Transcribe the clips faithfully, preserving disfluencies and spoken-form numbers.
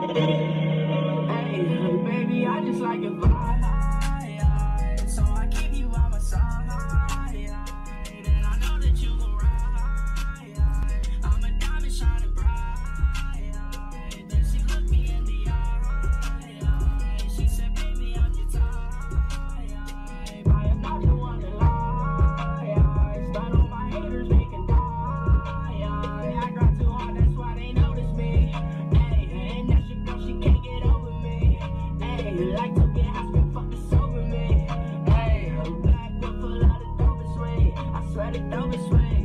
Hey, baby, I just like your vibe, so I keep you on my side, and I know that you gon' ride. I'm a diamond shining bright. Then she looked me in the eye. She said, baby, I'm your type. I am not the one to lie. Stun on my haters, they can die. I got too hard, that's why they notice me. Hey, and that's your girl, she can't get over me. Hey, like to get high, spit fucking sober me. Hey, black book full of the dopest way. I swear the dopest way.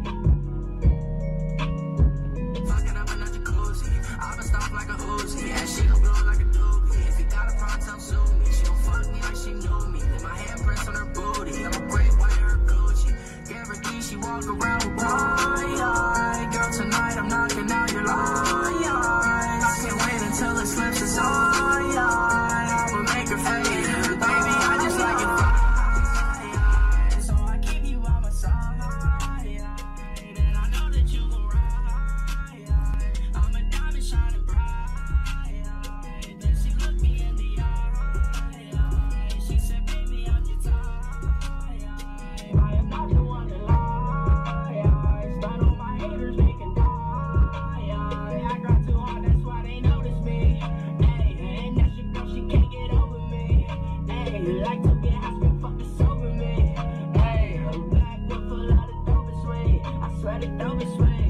Fucking up in a jacuzzi. I've been stuffed like a Uzi. And she gon' blow like a doobie. If you got a problem, tell sue me. She don't fuck me like she knew me. Leave my handprints on her booty. I'm a great white her Gucci. Give her keys, she walk around with why. Girl, tonight I'm knocking out your line. I can't wait until it slips aside. I'ma make her fade. Baby, I just like it vibe. So I keep you on my side. And I know that you gon' ride. I'm a diamond shining bright. Then she looked me in the eye. She said, baby, I'm your type. I am not the one to lie. Stun on my haters, they can die. I got too hard, that's why they notice me. Hey, and that's your girl, she can't get over me. Hey, like to get high, spit fucking sober me. Hey, black book full of the dopest way. I swear the dopest way.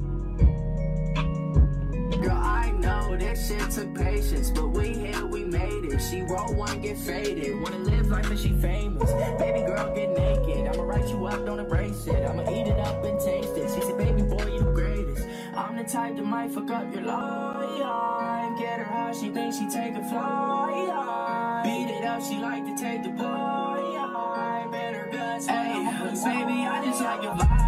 Girl, I know this shit took patience, but we here, we made it. She roll one, get faded. Wanna live life and she famous. Baby girl, get naked. I'ma write you up, don't erase it. I'ma eat it up and taste it. She said, baby boy, you the greatest. I'm the type that might fuck up your life. Get her high, she thinks she take a flight. Beat it up, she like to take the bite. Bend her guts, hey, baby, I just like your vibe.